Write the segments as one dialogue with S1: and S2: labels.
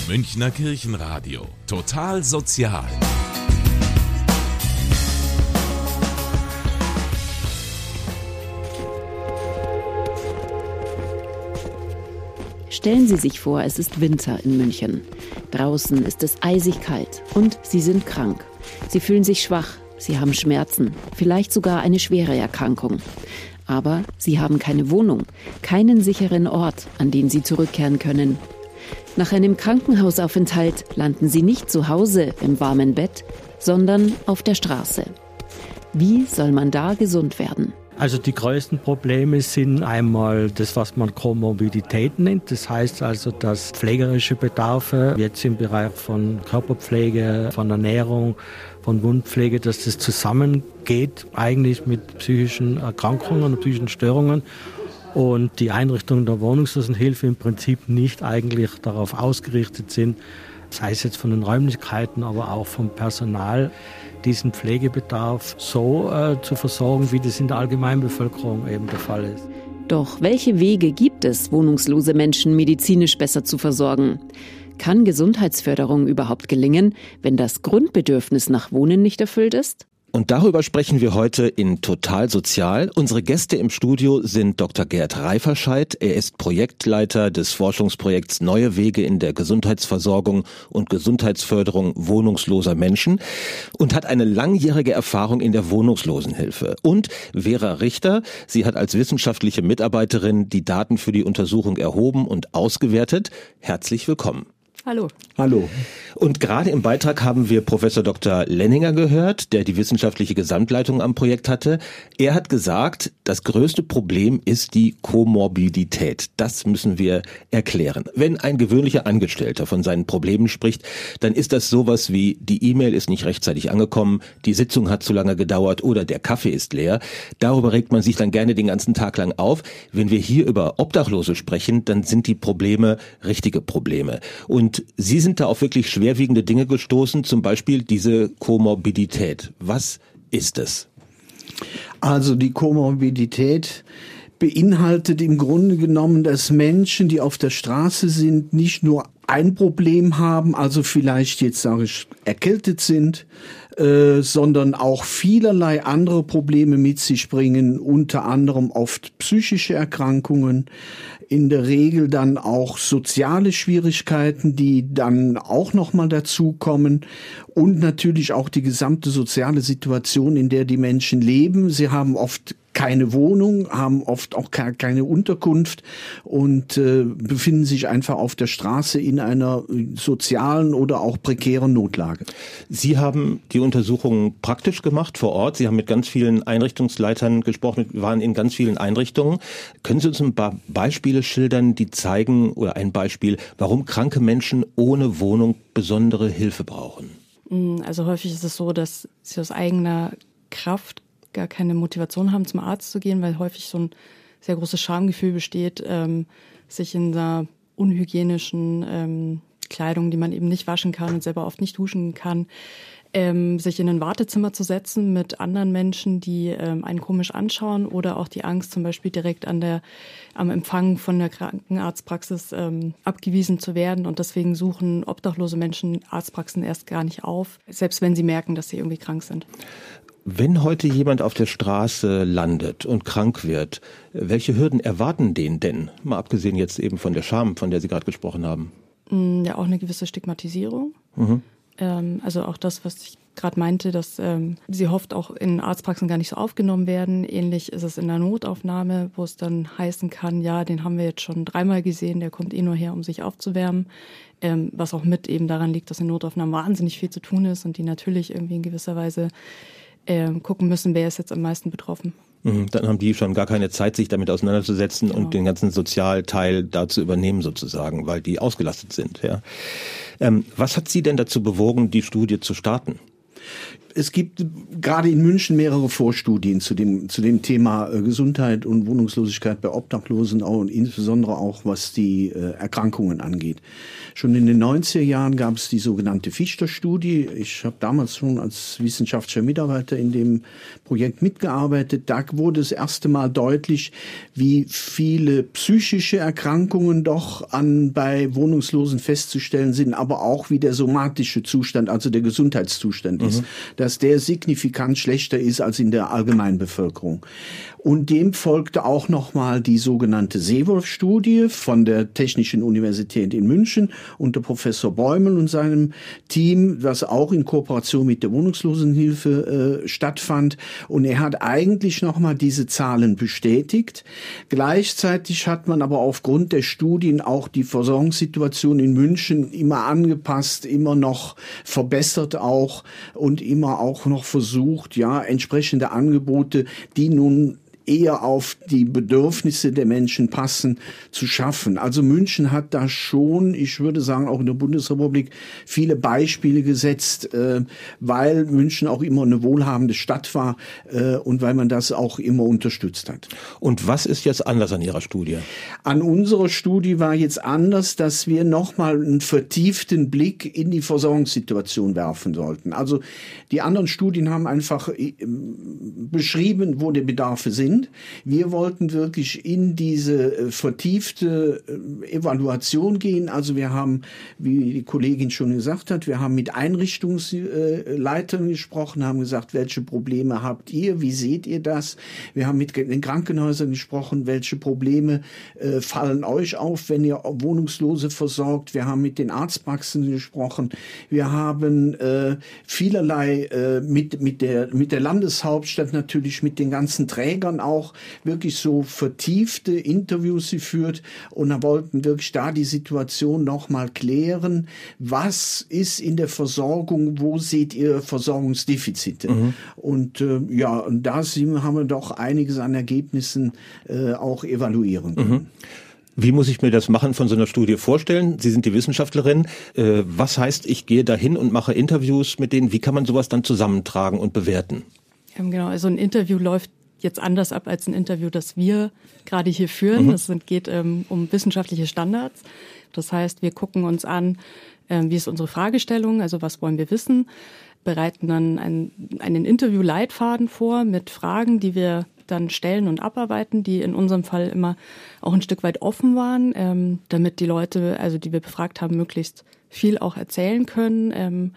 S1: Münchner Kirchenradio. Total sozial.
S2: Stellen Sie sich vor, es ist Winter in München. Draußen ist es eisig kalt und Sie sind krank. Sie fühlen sich schwach, Sie haben Schmerzen, vielleicht sogar eine schwere Erkrankung. Aber Sie haben keine Wohnung, keinen sicheren Ort, an den Sie zurückkehren können. Nach einem Krankenhausaufenthalt landen Sie nicht zu Hause im warmen Bett, sondern auf der Straße. Wie soll man da gesund werden?
S3: Also die größten Probleme sind einmal das, was man Komorbidität nennt. Das heißt also, dass pflegerische Bedarfe, jetzt im Bereich von Körperpflege, von Ernährung, von Wundpflege, dass das zusammengeht eigentlich mit psychischen Erkrankungen und psychischen Störungen. Und die Einrichtungen der Wohnungslosenhilfe im Prinzip nicht eigentlich darauf ausgerichtet sind, sei es jetzt von den Räumlichkeiten, aber auch vom Personal, diesen Pflegebedarf so zu versorgen, wie das in der Allgemeinbevölkerung eben der Fall ist.
S2: Doch welche Wege gibt es, wohnungslose Menschen medizinisch besser zu versorgen? Kann Gesundheitsförderung überhaupt gelingen, wenn das Grundbedürfnis nach Wohnen nicht erfüllt ist?
S4: Und darüber sprechen wir heute in Total Sozial. Unsere Gäste im Studio sind Dr. Gerd Reiferscheid. Er ist Projektleiter des Forschungsprojekts Neue Wege in der Gesundheitsversorgung und Gesundheitsförderung wohnungsloser Menschen und hat eine langjährige Erfahrung in der Wohnungslosenhilfe. Und Vera Richter, sie hat als wissenschaftliche Mitarbeiterin die Daten für die Untersuchung erhoben und ausgewertet. Herzlich willkommen.
S2: Hallo.
S4: Hallo. Und gerade im Beitrag haben wir Professor Dr. Lenninger gehört, der die wissenschaftliche Gesamtleitung am Projekt hatte. Er hat gesagt, das größte Problem ist die Komorbidität. Das müssen wir erklären. Wenn ein gewöhnlicher Angestellter von seinen Problemen spricht, dann ist das sowas wie, die E-Mail ist nicht rechtzeitig angekommen, die Sitzung hat zu lange gedauert oder der Kaffee ist leer. Darüber regt man sich dann gerne den ganzen Tag lang auf. Wenn wir hier über Obdachlose sprechen, dann sind die Probleme richtige Probleme. Und Sie sind da auf wirklich schwerwiegende Dinge gestoßen, zum Beispiel diese Komorbidität. Was ist es?
S5: Also die Komorbidität beinhaltet im Grunde genommen, dass Menschen, die auf der Straße sind, nicht nur ein Problem haben, also vielleicht jetzt sage ich erkältet sind, sondern auch vielerlei andere Probleme mit sich bringen, unter anderem oft psychische Erkrankungen, in der Regel dann auch soziale Schwierigkeiten, die dann auch nochmal dazukommen und natürlich auch die gesamte soziale Situation, in der die Menschen leben. Sie haben oft keine Wohnung, haben oft auch keine Unterkunft und befinden sich einfach auf der Straße in einer sozialen oder auch prekären Notlage.
S4: Sie haben die Untersuchungen praktisch gemacht vor Ort. Sie haben mit ganz vielen Einrichtungsleitern gesprochen, waren in ganz vielen Einrichtungen. Können Sie uns ein paar Beispiele schildern, die zeigen, oder ein Beispiel, warum kranke Menschen ohne Wohnung besondere Hilfe brauchen?
S6: Also häufig ist es so, dass sie aus eigener Kraft gar keine Motivation haben, zum Arzt zu gehen, weil häufig so ein sehr großes Schamgefühl besteht, sich in einer unhygienischen Kleidung, die man eben nicht waschen kann und selber oft nicht duschen kann, sich in ein Wartezimmer zu setzen mit anderen Menschen, die einen komisch anschauen, oder auch die Angst, zum Beispiel direkt am Empfang von der Krankenarztpraxis abgewiesen zu werden. Und deswegen suchen obdachlose Menschen Arztpraxen erst gar nicht auf, selbst wenn sie merken, dass sie irgendwie krank sind.
S4: Wenn heute jemand auf der Straße landet und krank wird, welche Hürden erwarten den denn? Mal abgesehen jetzt eben von der Scham, von der Sie gerade gesprochen haben.
S6: Ja, auch eine gewisse Stigmatisierung. Mhm. Also auch das, was ich gerade meinte, dass sie hofft, auch in Arztpraxen gar nicht so aufgenommen werden. Ähnlich ist es in der Notaufnahme, wo es dann heißen kann, ja, den haben wir jetzt schon 3-mal gesehen, der kommt nur her, um sich aufzuwärmen. Was auch mit eben daran liegt, dass in Notaufnahmen wahnsinnig viel zu tun ist und die natürlich irgendwie in gewisser Weise gucken müssen, wer ist jetzt am meisten betroffen.
S4: Dann haben die schon gar keine Zeit, sich damit auseinanderzusetzen, genau, und den ganzen Sozialteil da zu übernehmen sozusagen, weil die ausgelastet sind. Ja. Was hat Sie denn dazu bewogen, die Studie zu starten?
S5: Es gibt gerade in München mehrere Vorstudien zu dem Thema Gesundheit und Wohnungslosigkeit bei Obdachlosen und insbesondere auch was die Erkrankungen angeht. Schon in den 90er Jahren gab es die sogenannte Fichter-Studie. Ich habe damals schon als wissenschaftlicher Mitarbeiter in dem Projekt mitgearbeitet. Da wurde das erste Mal deutlich, wie viele psychische Erkrankungen doch bei Wohnungslosen festzustellen sind, aber auch wie der somatische Zustand, also der Gesundheitszustand ist, dass der signifikant schlechter ist als in der Allgemeinbevölkerung. Und dem folgte auch nochmal die sogenannte Seewolf-Studie von der Technischen Universität in München unter Professor Bäumel und seinem Team, das auch in Kooperation mit der Wohnungslosenhilfe stattfand. Und er hat eigentlich nochmal diese Zahlen bestätigt. Gleichzeitig hat man aber aufgrund der Studien auch die Versorgungssituation in München immer angepasst, immer noch verbessert auch und immer auch noch versucht, entsprechende Angebote, die nun eher auf die Bedürfnisse der Menschen passen, zu schaffen. Also München hat da schon, ich würde sagen auch in der Bundesrepublik, viele Beispiele gesetzt, weil München auch immer eine wohlhabende Stadt war und weil man das auch immer unterstützt hat.
S4: Und was ist jetzt anders an Ihrer Studie?
S5: An unserer Studie war jetzt anders, dass wir nochmal einen vertieften Blick in die Versorgungssituation werfen sollten. Also die anderen Studien haben einfach beschrieben, wo die Bedarfe sind. Wir wollten wirklich in diese vertiefte Evaluation gehen. Also wir haben, wie die Kollegin schon gesagt hat, wir haben mit Einrichtungsleitern gesprochen, haben gesagt, welche Probleme habt ihr, wie seht ihr das? Wir haben mit den Krankenhäusern gesprochen, welche Probleme fallen euch auf, wenn ihr Wohnungslose versorgt? Wir haben mit den Arztpraxen gesprochen. Wir haben vielerlei mit der Landeshauptstadt natürlich, mit den ganzen Trägern auch wirklich so vertiefte Interviews geführt und wollten wirklich da die Situation nochmal klären. Was ist in der Versorgung? Wo seht ihr Versorgungsdefizite? Und und da haben wir doch einiges an Ergebnissen auch evaluieren können.
S4: Wie muss ich mir das Machen von so einer Studie vorstellen? Sie sind die Wissenschaftlerin. Was heißt, ich gehe dahin und mache Interviews mit denen? Wie kann man sowas dann zusammentragen und bewerten?
S6: Genau, also ein Interview läuft jetzt anders ab als ein Interview, das wir gerade hier führen. Es geht um wissenschaftliche Standards. Das heißt, wir gucken uns an, wie ist unsere Fragestellung, also was wollen wir wissen, bereiten dann einen Interview-Leitfaden vor mit Fragen, die wir dann stellen und abarbeiten, die in unserem Fall immer auch ein Stück weit offen waren, damit die Leute, also die wir befragt haben, möglichst viel auch erzählen können.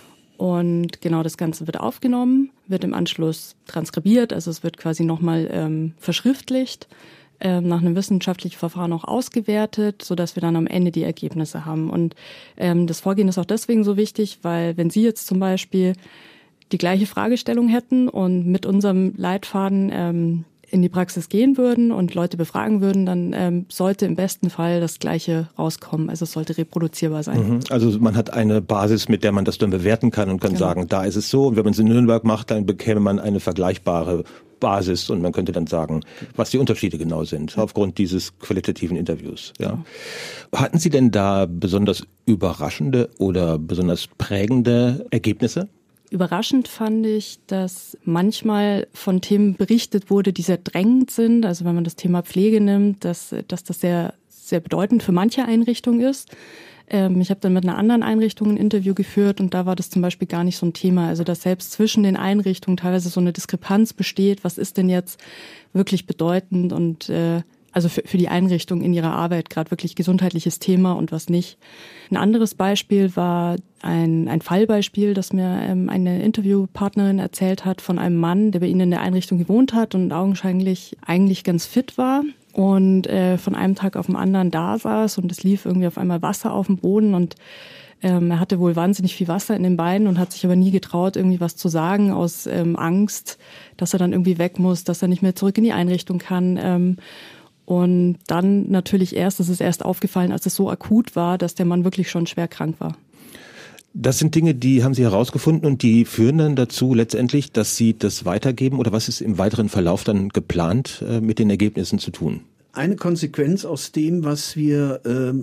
S6: Und genau das Ganze wird aufgenommen, wird im Anschluss transkribiert, also es wird quasi nochmal verschriftlicht, nach einem wissenschaftlichen Verfahren auch ausgewertet, sodass wir dann am Ende die Ergebnisse haben. Und das Vorgehen ist auch deswegen so wichtig, weil wenn Sie jetzt zum Beispiel die gleiche Fragestellung hätten und mit unserem Leitfaden in die Praxis gehen würden und Leute befragen würden, dann sollte im besten Fall das Gleiche rauskommen. Also es sollte reproduzierbar sein.
S4: Also man hat eine Basis, mit der man das dann bewerten kann und kann sagen, da ist es so. Und wenn man es in Nürnberg macht, dann bekäme man eine vergleichbare Basis und man könnte dann sagen, was die Unterschiede genau sind, aufgrund dieses qualitativen Interviews. Ja. Hatten Sie denn da besonders überraschende oder besonders prägende Ergebnisse?
S6: Überraschend fand ich, dass manchmal von Themen berichtet wurde, die sehr drängend sind. Also wenn man das Thema Pflege nimmt, dass das sehr, sehr bedeutend für manche Einrichtungen ist. Ich habe dann mit einer anderen Einrichtung ein Interview geführt und da war das zum Beispiel gar nicht so ein Thema. Also dass selbst zwischen den Einrichtungen teilweise so eine Diskrepanz besteht. Was ist denn jetzt wirklich bedeutend und also für die Einrichtung in ihrer Arbeit gerade wirklich gesundheitliches Thema und was nicht. Ein anderes Beispiel war ein Fallbeispiel, das mir eine Interviewpartnerin erzählt hat von einem Mann, der bei ihnen in der Einrichtung gewohnt hat und augenscheinlich eigentlich ganz fit war und von einem Tag auf den anderen da saß und es lief irgendwie auf einmal Wasser auf dem Boden und er hatte wohl wahnsinnig viel Wasser in den Beinen und hat sich aber nie getraut, irgendwie was zu sagen aus Angst, dass er dann irgendwie weg muss, dass er nicht mehr zurück in die Einrichtung kann. Und dann natürlich ist es erst aufgefallen, als es so akut war, dass der Mann wirklich schon schwer krank war.
S4: Das sind Dinge, die haben Sie herausgefunden und die führen dann dazu letztendlich, dass Sie das weitergeben oder was ist im weiteren Verlauf dann geplant mit den Ergebnissen zu tun?
S5: eine Konsequenz aus dem, was wir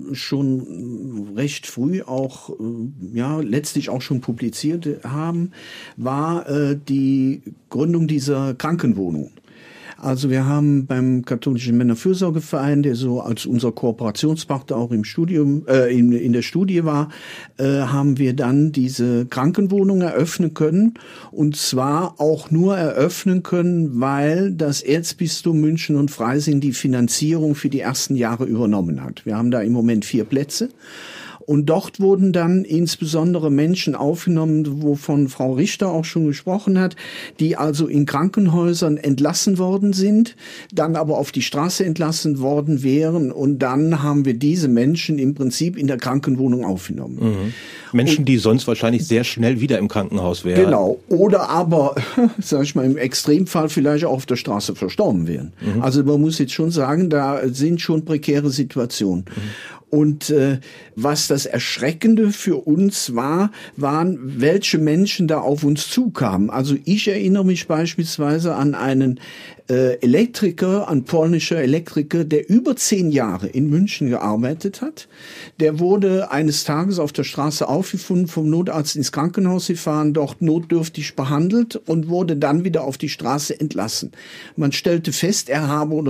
S5: schon recht früh auch, letztlich auch schon publiziert haben, war die Gründung dieser Krankenwohnung. Also wir haben beim Katholischen Männerfürsorgeverein, der so als unser Kooperationspartner auch im Studium, in der Studie war, haben wir dann diese Krankenwohnung eröffnen können. Und zwar auch nur eröffnen können, weil das Erzbistum München und Freising die Finanzierung für die ersten Jahre übernommen hat. Wir haben da im Moment 4 Plätze. Und dort wurden dann insbesondere Menschen aufgenommen, wovon Frau Richter auch schon gesprochen hat, die also in Krankenhäusern entlassen worden sind, dann aber auf die Straße entlassen worden wären. Und dann haben wir diese Menschen im Prinzip in der Krankenwohnung aufgenommen.
S4: Mhm. Menschen, die sonst wahrscheinlich sehr schnell wieder im Krankenhaus wären.
S5: Genau. Oder aber, sag ich mal, im Extremfall vielleicht auch auf der Straße verstorben wären. Mhm. Also man muss jetzt schon sagen, da sind schon prekäre Situationen. Mhm. Und was das Erschreckende für uns waren, welche Menschen da auf uns zukamen. Also ich erinnere mich beispielsweise an einen Elektriker, ein polnischer Elektriker, der über 10 Jahre in München gearbeitet hat. Der wurde eines Tages auf der Straße aufgefunden, vom Notarzt ins Krankenhaus gefahren, dort notdürftig behandelt und wurde dann wieder auf die Straße entlassen. Man stellte fest, er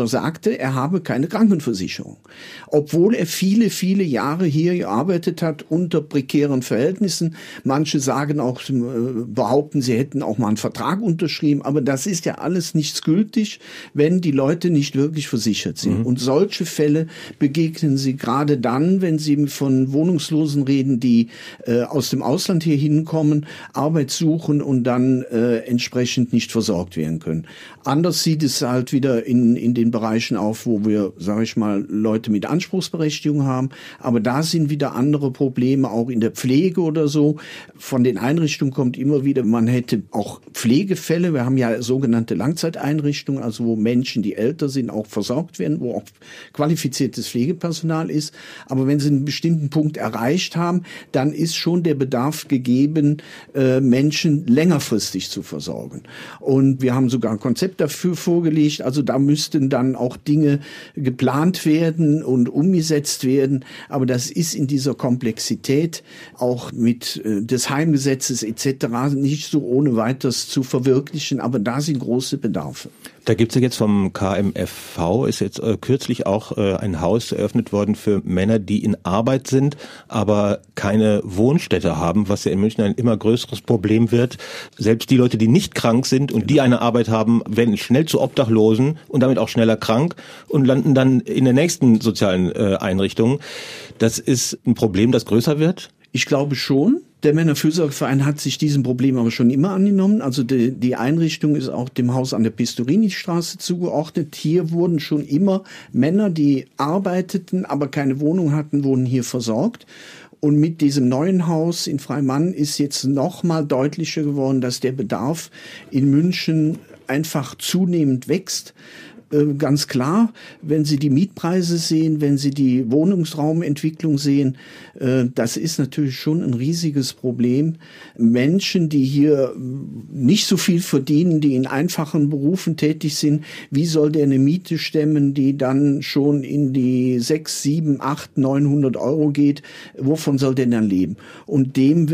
S5: habe keine Krankenversicherung. Obwohl er viele, viele Jahre hier gearbeitet hat unter prekären Verhältnissen. Manche sagen auch, behaupten, sie hätten auch mal einen Vertrag unterschrieben, aber das ist ja alles nichts gültig, wenn die Leute nicht wirklich versichert sind. Mhm. Und solche Fälle begegnen sie gerade dann, wenn sie von Wohnungslosen reden, die aus dem Ausland hier hinkommen, Arbeit suchen und dann entsprechend nicht versorgt werden können. Anders sieht es halt wieder in den Bereichen auf, wo wir, sage ich mal, Leute mit Anspruchsberechtigung haben. Aber da sind wieder andere Probleme, auch in der Pflege oder so. Von den Einrichtungen kommt immer wieder, man hätte auch Pflegefälle. Wir haben ja sogenannte Langzeiteinrichtungen, also wo Menschen, die älter sind, auch versorgt werden, wo auch qualifiziertes Pflegepersonal ist. Aber wenn sie einen bestimmten Punkt erreicht haben, dann ist schon der Bedarf gegeben, Menschen längerfristig zu versorgen. Und wir haben sogar ein Konzept dafür vorgelegt. Also da müssten dann auch Dinge geplant werden und umgesetzt werden. Aber das ist in dieser Komplexität auch mit des Heimgesetzes etc. nicht so ohne weiteres zu verwirklichen. Aber da sind große Bedarfe.
S4: Da gibt's ja jetzt vom KMFV, ist jetzt kürzlich auch ein Haus eröffnet worden für Männer, die in Arbeit sind, aber keine Wohnstätte haben, was ja in München ein immer größeres Problem wird. Selbst die Leute, die nicht krank sind und die eine Arbeit haben, werden schnell zu Obdachlosen und damit auch schneller krank und landen dann in der nächsten sozialen Einrichtung. Das ist ein Problem, das größer wird?
S5: Ich glaube schon. Der Männerfürsorgeverein hat sich diesem Problem aber schon immer angenommen. Also die Einrichtung ist auch dem Haus an der Pistorini-Straße zugeordnet. Hier wurden schon immer Männer, die arbeiteten, aber keine Wohnung hatten, wurden hier versorgt. Und mit diesem neuen Haus in Freimann ist jetzt noch mal deutlicher geworden, dass der Bedarf in München einfach zunehmend wächst. Ganz klar, wenn Sie die Mietpreise sehen, wenn Sie die Wohnungsraumentwicklung sehen, das ist natürlich schon ein riesiges Problem. Menschen, die hier nicht so viel verdienen, die in einfachen Berufen tätig sind, wie soll der eine Miete stemmen, die dann schon in die 6, 7, 8, 900 Euro geht? Wovon soll der dann leben? Und dem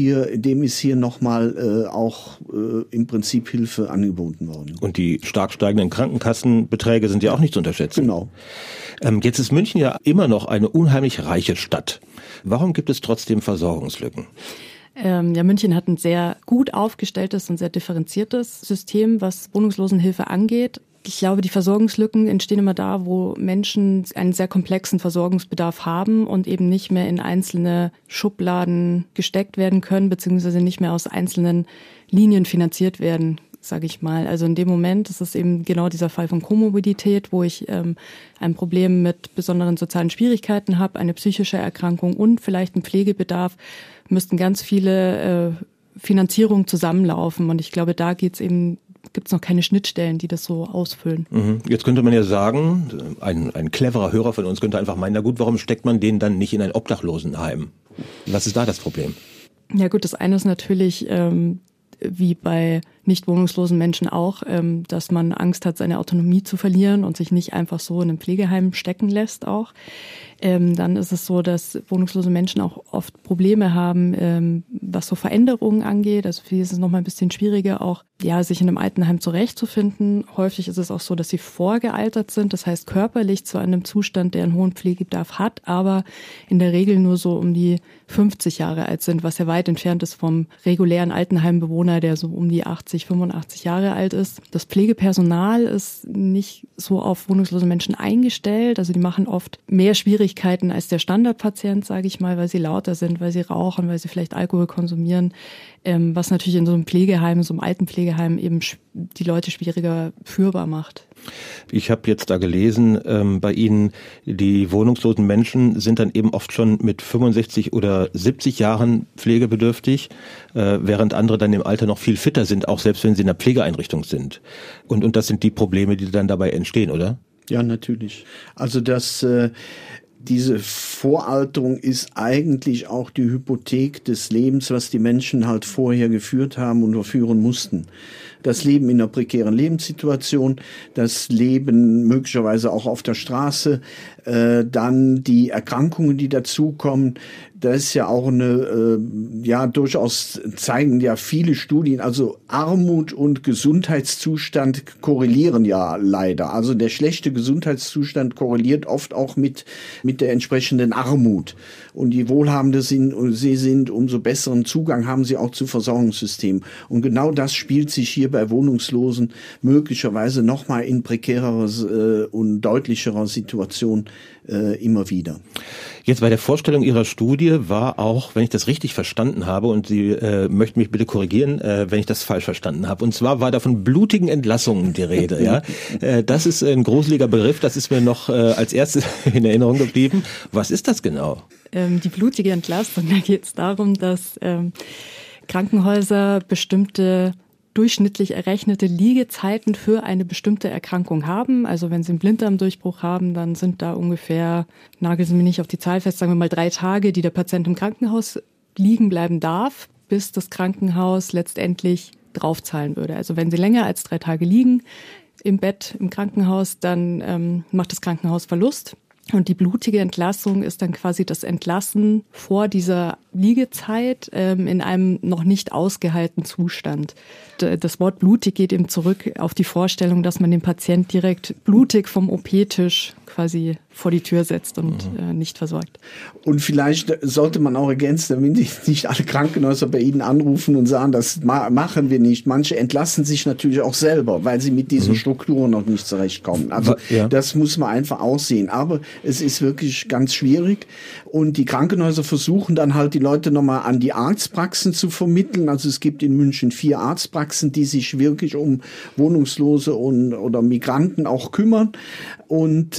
S5: ist hier nochmal auch im Prinzip Hilfe angeboten worden.
S4: Und die stark steigenden Krankenkassenbeträge sind ja auch nicht zu unterschätzen.
S5: Genau.
S4: Jetzt ist München ja immer noch eine unheimlich reiche Stadt. Warum gibt es trotzdem Versorgungslücken?
S6: München hat ein sehr gut aufgestelltes und sehr differenziertes System, was Wohnungslosenhilfe angeht. Ich glaube, die Versorgungslücken entstehen immer da, wo Menschen einen sehr komplexen Versorgungsbedarf haben und eben nicht mehr in einzelne Schubladen gesteckt werden können, beziehungsweise nicht mehr aus einzelnen Linien finanziert werden, sage ich mal. Also in dem Moment ist es eben genau dieser Fall von Komorbidität, wo ich ein Problem mit besonderen sozialen Schwierigkeiten habe, eine psychische Erkrankung und vielleicht einen Pflegebedarf, müssten ganz viele Finanzierungen zusammenlaufen. Und ich glaube, da gibt's noch keine Schnittstellen, die das so ausfüllen.
S4: Jetzt könnte man ja sagen, ein cleverer Hörer von uns könnte einfach meinen, na gut, warum steckt man den dann nicht in ein Obdachlosenheim? Was ist da das Problem?
S6: Ja gut, das eine ist natürlich, wie bei nicht wohnungslosen Menschen auch, dass man Angst hat, seine Autonomie zu verlieren und sich nicht einfach so in einem Pflegeheim stecken lässt auch. Dann ist es so, dass wohnungslose Menschen auch oft Probleme haben, was so Veränderungen angeht. Also für die ist es nochmal ein bisschen schwieriger, auch sich in einem Altenheim zurechtzufinden. Häufig ist es auch so, dass sie vorgealtert sind. Das heißt körperlich zwar in einem Zustand, der einen hohen Pflegebedarf hat, aber in der Regel nur so um die 50 Jahre alt sind, was ja weit entfernt ist vom regulären Altenheimbewohner, der so um die 80, 85 Jahre alt ist. Das Pflegepersonal ist nicht so auf wohnungslose Menschen eingestellt. Also die machen oft mehr Schwierigkeiten als der Standardpatient, sage ich mal, weil sie lauter sind, weil sie rauchen, weil sie vielleicht Alkohol konsumieren, was natürlich in so einem Pflegeheim, so einem Altenpflegeheim eben die Leute schwieriger führbar macht.
S4: Ich habe jetzt da gelesen, bei Ihnen, die wohnungslosen Menschen sind dann eben oft schon mit 65 oder 70 Jahren pflegebedürftig, während andere dann im Alter noch viel fitter sind, auch selbst wenn sie in einer Pflegeeinrichtung sind. Und das sind die Probleme, die dann dabei entstehen, oder?
S5: Ja, natürlich. Also diese Voralterung ist eigentlich auch die Hypothek des Lebens, was die Menschen halt vorher geführt haben und führen mussten. Das Leben in einer prekären Lebenssituation, das Leben möglicherweise auch auf der Straße, dann die Erkrankungen, die dazukommen. Das ist ja auch durchaus zeigen ja viele Studien, also Armut und Gesundheitszustand korrelieren ja leider. Also der schlechte Gesundheitszustand korreliert oft auch mit der entsprechenden Armut. Und je wohlhabender sie sind, umso besseren Zugang haben sie auch zu Versorgungssystemen. Und genau das spielt sich hier bei Wohnungslosen möglicherweise nochmal in prekärerer und deutlicherer Situation immer wieder.
S4: Jetzt bei der Vorstellung Ihrer Studie war auch, wenn ich das richtig verstanden habe, und Sie möchten mich bitte korrigieren, wenn ich das falsch verstanden habe, und zwar war da von blutigen Entlassungen die Rede. Ja, das ist ein gruseliger Begriff, das ist mir noch als erstes in Erinnerung geblieben. Was ist das genau?
S6: Die blutige Entlassung, da geht es darum, dass Krankenhäuser bestimmte durchschnittlich errechnete Liegezeiten für eine bestimmte Erkrankung haben. Also wenn Sie einen Blinddarmdurchbruch haben, dann sind da ungefähr, nageln Sie mich nicht auf die Zahl fest, sagen wir mal 3 Tage, die der Patient im Krankenhaus liegen bleiben darf, bis das Krankenhaus letztendlich draufzahlen würde. Also wenn Sie länger als 3 Tage liegen im Bett im Krankenhaus, dann macht das Krankenhaus Verlust. Und die blutige Entlassung ist dann quasi das Entlassen vor dieser Liegezeit in einem noch nicht ausgeheilten Zustand. Das Wort blutig geht eben zurück auf die Vorstellung, dass man den Patient direkt blutig vom OP-Tisch quasi vor die Tür setzt und nicht versorgt.
S5: Und vielleicht sollte man auch ergänzen, damit nicht alle Krankenhäuser bei Ihnen anrufen und sagen, das machen wir nicht. Manche entlassen sich natürlich auch selber, weil sie mit diesen Strukturen noch nicht zurechtkommen. Also das muss man einfach aussehen. Aber es ist wirklich ganz schwierig. Und die Krankenhäuser versuchen dann halt die Leute nochmal an die Arztpraxen zu vermitteln. Also es gibt in München 4 Arztpraxen, die sich wirklich um Wohnungslose oder Migranten auch kümmern. Und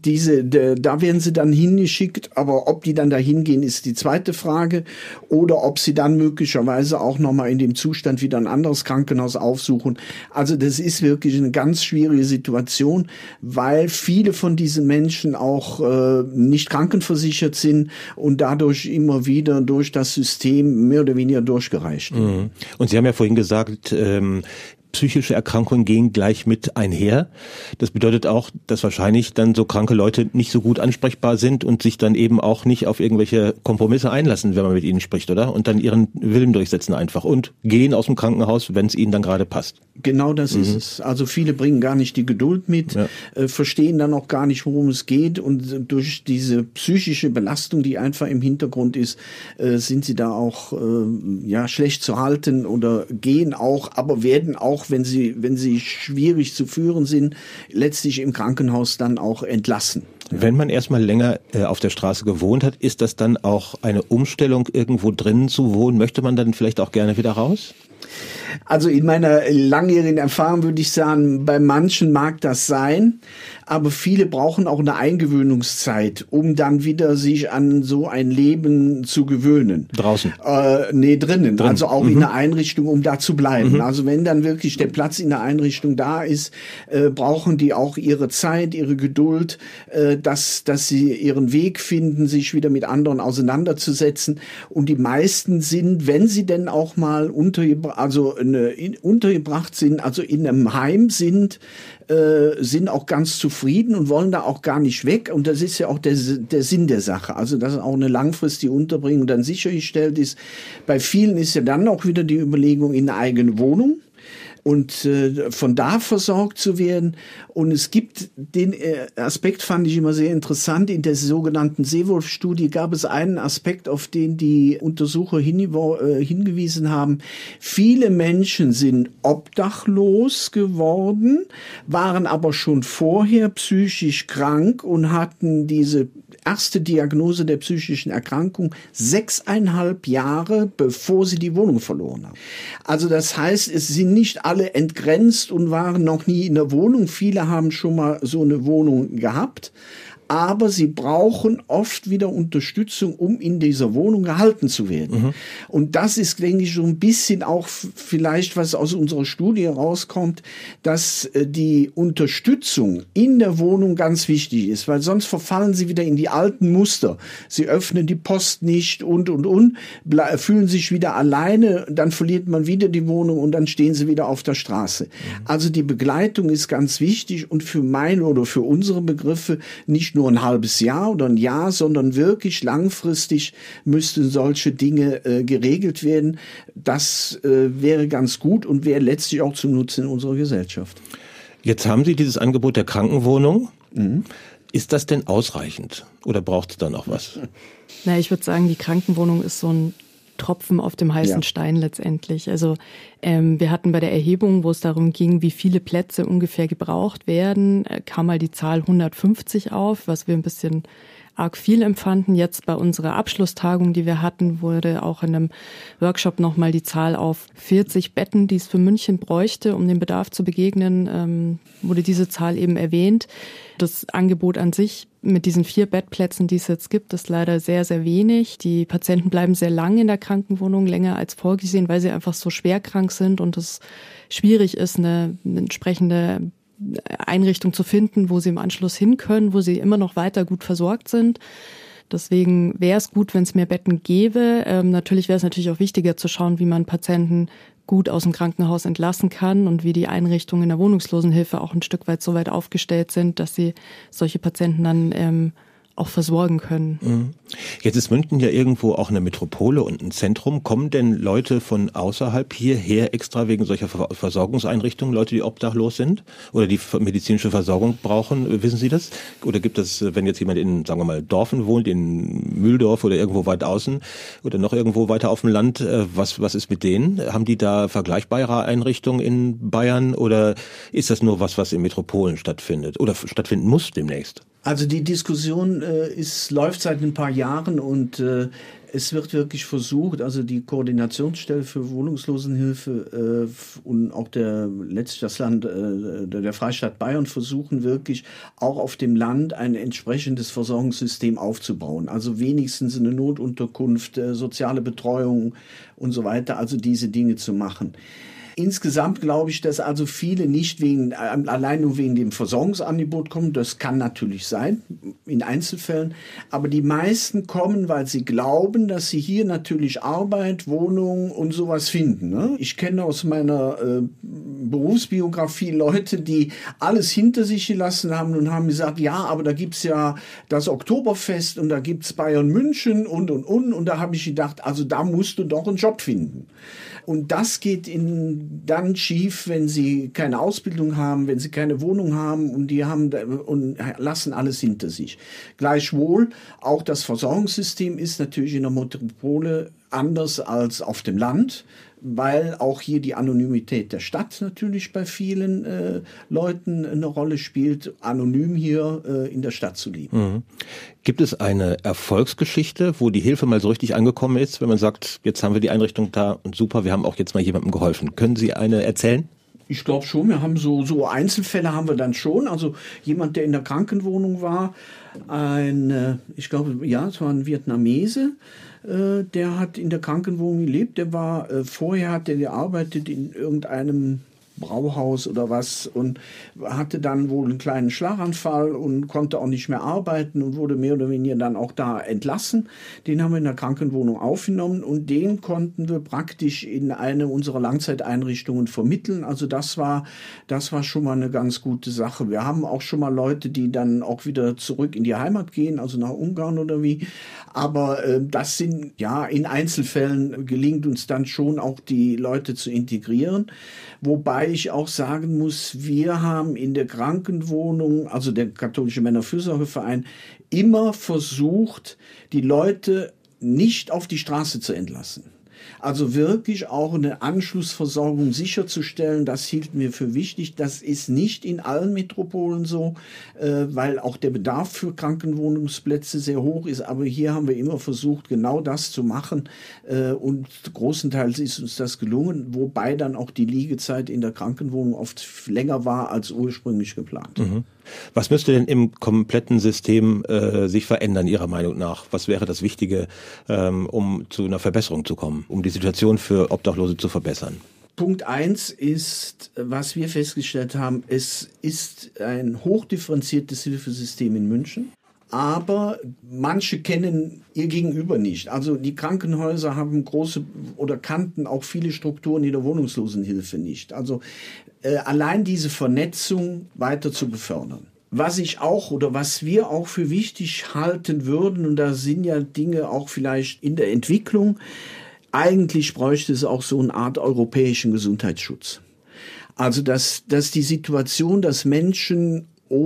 S5: da werden sie dann hingeschickt, aber ob die dann da hingehen, ist die zweite Frage. Oder ob sie dann möglicherweise auch nochmal in dem Zustand wieder ein anderes Krankenhaus aufsuchen. Also das ist wirklich eine ganz schwierige Situation, weil viele von diesen Menschen auch nicht krankenversichert sind und dadurch immer wieder durch das System mehr oder weniger durchgereicht.
S4: Mhm. Und Sie haben ja vorhin gesagt, psychische Erkrankungen gehen gleich mit einher. Das bedeutet auch, dass wahrscheinlich dann so kranke Leute nicht so gut ansprechbar sind und sich dann eben auch nicht auf irgendwelche Kompromisse einlassen, wenn man mit ihnen spricht, oder? Und dann ihren Willen durchsetzen einfach und gehen aus dem Krankenhaus, wenn es ihnen dann gerade passt.
S5: Genau das ist es. Also viele bringen gar nicht die Geduld mit, verstehen dann auch gar nicht, worum es geht, und durch diese psychische Belastung, die einfach im Hintergrund ist, sind sie da auch schlecht zu halten oder gehen auch, aber werden auch, wenn sie schwierig zu führen sind, letztlich im Krankenhaus dann auch entlassen.
S4: Wenn man erstmal länger auf der Straße gewohnt hat, ist das dann auch eine Umstellung, irgendwo drinnen zu wohnen? Möchte man dann vielleicht auch gerne wieder raus?
S5: Also in meiner langjährigen Erfahrung würde ich sagen, bei manchen mag das sein, aber viele brauchen auch eine Eingewöhnungszeit, um dann wieder sich an so ein Leben zu gewöhnen.
S4: Draußen?
S5: Drinnen. Also auch in der Einrichtung, um da zu bleiben. Also wenn dann wirklich der Platz in der Einrichtung da ist, brauchen die auch ihre Zeit, ihre Geduld, dass sie ihren Weg finden, sich wieder mit anderen auseinanderzusetzen. Und die meisten sind, wenn sie denn auch mal untergebracht sind, also in einem Heim sind auch ganz zufrieden und wollen da auch gar nicht weg. Und das ist ja auch der Sinn der Sache. Also, dass auch eine langfristige Unterbringung dann sichergestellt ist. Bei vielen ist ja dann auch wieder die Überlegung in eine eigene Wohnung und von da versorgt zu werden. Und es gibt den Aspekt, fand ich immer sehr interessant, in der sogenannten Seewolf-Studie gab es einen Aspekt, auf den die Untersucher hingewiesen haben. Viele Menschen sind obdachlos geworden, waren aber schon vorher psychisch krank und hatten diese erste Diagnose der psychischen Erkrankung 6,5 Jahre, bevor sie die Wohnung verloren haben. Also das heißt, es sind nicht alle entgrenzt und waren noch nie in der Wohnung. Viele haben schon mal so eine Wohnung gehabt. Aber sie brauchen oft wieder Unterstützung, um in dieser Wohnung gehalten zu werden. Mhm. Und das ist, denke ich, so ein bisschen auch vielleicht, was aus unserer Studie rauskommt, dass die Unterstützung in der Wohnung ganz wichtig ist, weil sonst verfallen sie wieder in die alten Muster. Sie öffnen die Post nicht und, fühlen sich wieder alleine, dann verliert man wieder die Wohnung und dann stehen sie wieder auf der Straße. Mhm. Also die Begleitung ist ganz wichtig und für meine oder für unsere Begriffe nicht nur ein halbes Jahr oder ein Jahr, sondern wirklich langfristig müssten solche Dinge geregelt werden. Das wäre ganz gut und wäre letztlich auch zum Nutzen in unserer Gesellschaft.
S4: Jetzt haben Sie dieses Angebot der Krankenwohnung. Mhm. Ist das denn ausreichend oder braucht es da noch was?
S6: Na, ich würde sagen, die Krankenwohnung ist so ein Tropfen auf dem heißen Stein letztendlich. Also wir hatten bei der Erhebung, wo es darum ging, wie viele Plätze ungefähr gebraucht werden, kam mal die Zahl 150 auf, was wir ein bisschen arg viel empfanden. Jetzt bei unserer Abschlusstagung, die wir hatten, wurde auch in einem Workshop nochmal die Zahl auf 40 Betten, die es für München bräuchte, um dem Bedarf zu begegnen, wurde diese Zahl eben erwähnt. Das Angebot an sich mit diesen 4 Bettplätzen, die es jetzt gibt, ist leider sehr, sehr wenig. Die Patienten bleiben sehr lange in der Krankenwohnung, länger als vorgesehen, weil sie einfach so schwer krank sind und es schwierig ist, eine entsprechende Einrichtung zu finden, wo sie im Anschluss hin können, wo sie immer noch weiter gut versorgt sind. Deswegen wäre es gut, wenn es mehr Betten gäbe. Natürlich wäre es natürlich auch wichtiger zu schauen, wie man Patienten gut aus dem Krankenhaus entlassen kann und wie die Einrichtungen in der Wohnungslosenhilfe auch ein Stück weit so weit aufgestellt sind, dass sie solche Patienten dann auch versorgen können.
S4: Jetzt ist München ja irgendwo auch eine Metropole und ein Zentrum. Kommen denn Leute von außerhalb hierher extra wegen solcher Versorgungseinrichtungen, Leute, die obdachlos sind oder die medizinische Versorgung brauchen? Wissen Sie das? Oder gibt es, wenn jetzt jemand in, sagen wir mal, Dorfen wohnt, in Mühldorf oder irgendwo weit außen oder noch irgendwo weiter auf dem Land, was ist mit denen? Haben die da vergleichbare Einrichtungen in Bayern oder ist das nur was in Metropolen stattfindet oder stattfinden muss demnächst?
S5: Also die Diskussion läuft seit ein paar Jahren und es wird wirklich versucht, also die Koordinationsstelle für Wohnungslosenhilfe und auch das Land, der Freistaat Bayern versuchen wirklich auch auf dem Land ein entsprechendes Versorgungssystem aufzubauen. Also wenigstens eine Notunterkunft, soziale Betreuung und so weiter, also diese Dinge zu machen. Insgesamt glaube ich, dass also viele nicht allein nur wegen dem Versorgungsangebot kommen. Das kann natürlich sein, in Einzelfällen. Aber die meisten kommen, weil sie glauben, dass sie hier natürlich Arbeit, Wohnung und sowas finden. Ne? Ich kenne aus meiner Berufsbiografie Leute, die alles hinter sich gelassen haben und haben gesagt, ja, aber da gibt's ja das Oktoberfest und da gibt's Bayern München und. Und da habe ich gedacht, also da musst du doch einen Job finden. Und das geht dann schief, wenn sie keine Ausbildung haben, wenn sie keine Wohnung haben und lassen alles hinter sich. Gleichwohl, auch das Versorgungssystem ist natürlich in der Metropole anders als auf dem Land, weil auch hier die Anonymität der Stadt natürlich bei vielen Leuten eine Rolle spielt, anonym hier in der Stadt zu leben.
S4: Mhm. Gibt es eine Erfolgsgeschichte, wo die Hilfe mal so richtig angekommen ist, wenn man sagt, jetzt haben wir die Einrichtung da und super, wir haben auch jetzt mal jemandem geholfen. Können Sie eine erzählen?
S5: Ich glaube schon, wir haben so Einzelfälle haben wir dann schon. Also jemand, der in der Krankenwohnung war, es war ein Vietnamese, der hat in der Krankenwohnung gelebt. Der war vorher hat er gearbeitet in irgendeinem Brauhaus oder was und hatte dann wohl einen kleinen Schlaganfall und konnte auch nicht mehr arbeiten und wurde mehr oder weniger dann auch da entlassen. Den haben wir in der Krankenwohnung aufgenommen und den konnten wir praktisch in eine unserer Langzeiteinrichtungen vermitteln. Also das war schon mal eine ganz gute Sache. Wir haben auch schon mal Leute, die dann auch wieder zurück in die Heimat gehen, also nach Ungarn oder wie. Aber das sind, ja, in Einzelfällen gelingt uns dann schon auch die Leute zu integrieren. Wobei ich auch sagen muss, wir haben in der Krankenwohnung, also der Katholische Männerfürsorgeverein, immer versucht, die Leute nicht auf die Straße zu entlassen. Also wirklich auch eine Anschlussversorgung sicherzustellen, das hielten wir für wichtig. Das ist nicht in allen Metropolen so, weil auch der Bedarf für Krankenwohnungsplätze sehr hoch ist. Aber hier haben wir immer versucht, genau das zu machen. Und großenteils ist uns das gelungen, wobei dann auch die Liegezeit in der Krankenwohnung oft länger war als ursprünglich geplant.
S4: Mhm. Was müsste denn im kompletten System sich verändern, Ihrer Meinung nach? Was wäre das Wichtige, um zu einer Verbesserung zu kommen, um die Situation für Obdachlose zu verbessern?
S5: Punkt 1 ist, was wir festgestellt haben, es ist ein hochdifferenziertes Hilfesystem in München. Aber manche kennen ihr Gegenüber nicht. Also die Krankenhäuser haben große oder kannten auch viele Strukturen in der Wohnungslosenhilfe nicht. Also allein diese Vernetzung weiter zu befördern. Was ich auch oder was wir auch für wichtig halten würden, und da sind ja Dinge auch vielleicht in der Entwicklung, eigentlich bräuchte es auch so eine Art europäischen Gesundheitsschutz. Also dass die Situation, dass Menschen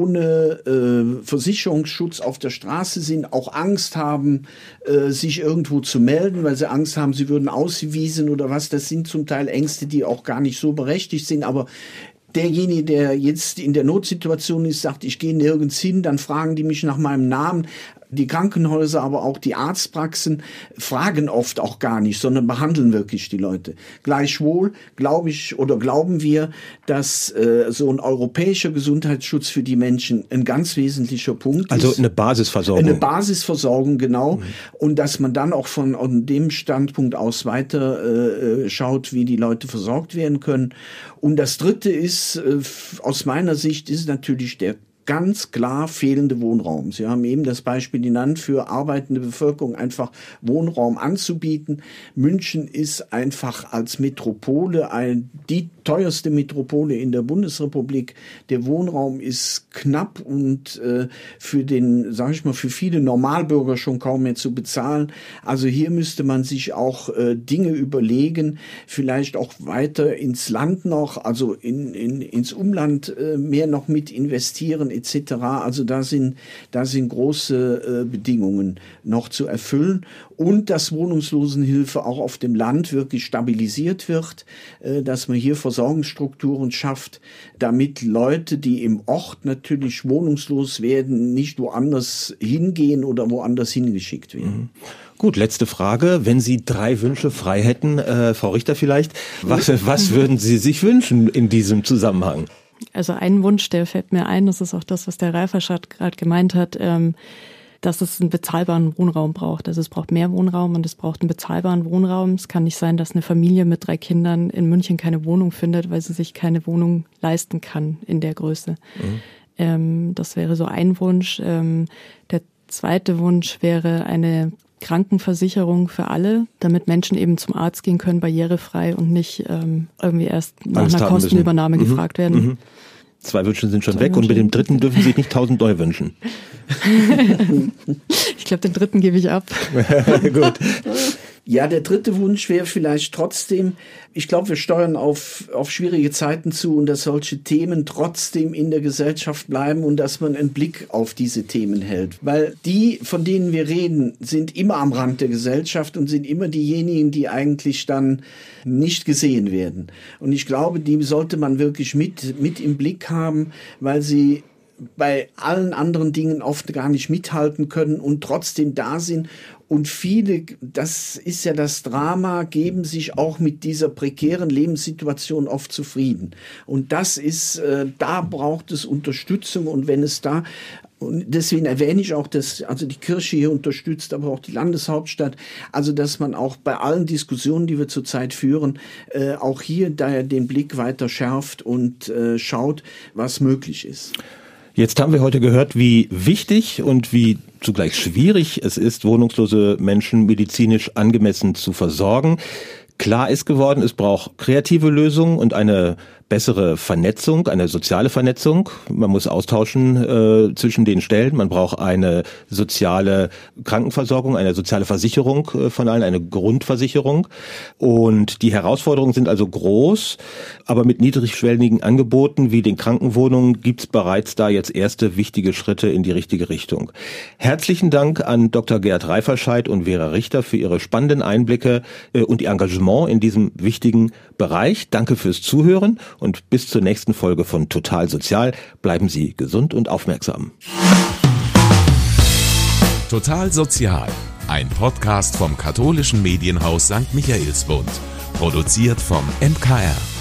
S5: ohne Versicherungsschutz auf der Straße sind, auch Angst haben, sich irgendwo zu melden, weil sie Angst haben, sie würden ausgewiesen oder was. Das sind zum Teil Ängste, die auch gar nicht so berechtigt sind, aber derjenige, der jetzt in der Notsituation ist, sagt, ich gehe nirgends hin, dann fragen die mich nach meinem Namen. Die Krankenhäuser, aber auch die Arztpraxen fragen oft auch gar nicht, sondern behandeln wirklich die Leute. Gleichwohl glaube ich oder glauben wir, dass so ein europäischer Gesundheitsschutz für die Menschen ein ganz wesentlicher Punkt ist.
S4: Also eine Basisversorgung.
S5: Eine Basisversorgung, genau. Und dass man dann auch von dem Standpunkt aus weiter schaut, wie die Leute versorgt werden können. Und das Dritte ist, aus meiner Sicht, ist natürlich der ganz klar fehlende Wohnraum. Sie haben eben das Beispiel genannt, für arbeitende Bevölkerung einfach Wohnraum anzubieten. München ist einfach als Metropole die teuerste Metropole in der Bundesrepublik. Der Wohnraum ist knapp und für für viele Normalbürger schon kaum mehr zu bezahlen. Also hier müsste man sich auch Dinge überlegen, vielleicht auch weiter ins Land noch, also ins Umland mehr noch mit investieren etc. Also da sind große Bedingungen noch zu erfüllen und dass Wohnungslosenhilfe auch auf dem Land wirklich stabilisiert wird, dass man hier Versorgungsstrukturen schafft, damit Leute, die im Ort natürlich wohnungslos werden, nicht woanders hingehen oder woanders hingeschickt werden.
S4: Mhm. Gut, letzte Frage. Wenn Sie 3 Wünsche frei hätten, Frau Richter vielleicht, was würden Sie sich wünschen in diesem Zusammenhang?
S6: Also ein Wunsch, der fällt mir ein, das ist auch das, was der Reiferstadt gerade gemeint hat, dass es einen bezahlbaren Wohnraum braucht. Also es braucht mehr Wohnraum und es braucht einen bezahlbaren Wohnraum. Es kann nicht sein, dass eine Familie mit 3 Kindern in München keine Wohnung findet, weil sie sich keine Wohnung leisten kann in der Größe. Mhm. Das wäre so ein Wunsch. Der zweite Wunsch wäre eine Krankenversicherung für alle, damit Menschen eben zum Arzt gehen können, barrierefrei und nicht irgendwie erst nach einer Kostenübernahme gefragt werden. Mhm.
S4: 2 Wünsche sind schon weg und mit dem dritten dürfen Sie sich nicht 1.000 Euro wünschen.
S6: Ich glaube, den dritten gebe ich ab.
S4: Gut.
S5: Ja, der dritte Wunsch wäre vielleicht trotzdem, ich glaube, wir steuern auf schwierige Zeiten zu und dass solche Themen trotzdem in der Gesellschaft bleiben und dass man einen Blick auf diese Themen hält. Weil die, von denen wir reden, sind immer am Rand der Gesellschaft und sind immer diejenigen, die eigentlich dann nicht gesehen werden. Und ich glaube, die sollte man wirklich mit im Blick haben, weil sie bei allen anderen Dingen oft gar nicht mithalten können und trotzdem da sind. Und viele, das ist ja das Drama, geben sich auch mit dieser prekären Lebenssituation oft zufrieden. Und das ist, da braucht es Unterstützung. Und wenn es da Und deswegen erwähne ich auch, dass also die Kirche hier unterstützt, aber auch die Landeshauptstadt, also dass man auch bei allen Diskussionen, die wir zurzeit führen, auch hier daher den Blick weiter schärft und schaut, was möglich ist.
S4: Jetzt haben wir heute gehört, wie wichtig und wie zugleich schwierig es ist, wohnungslose Menschen medizinisch angemessen zu versorgen. Klar ist geworden, es braucht kreative Lösungen und eine bessere Vernetzung, eine soziale Vernetzung. Man muss austauschen zwischen den Stellen. Man braucht eine soziale Krankenversorgung, eine soziale Versicherung von allen, eine Grundversicherung. Und die Herausforderungen sind also groß, aber mit niedrigschwelligen Angeboten wie den Krankenwohnungen gibt es bereits da jetzt erste wichtige Schritte in die richtige Richtung. Herzlichen Dank an Dr. Gerd Reiferscheid und Vera Richter für ihre spannenden Einblicke und ihr Engagement in diesem wichtigen Bereich. Danke fürs Zuhören. Und bis zur nächsten Folge von Total Sozial bleiben Sie gesund und aufmerksam.
S1: Total Sozial, ein Podcast vom katholischen Medienhaus St. Michaelsbund, produziert vom MKR.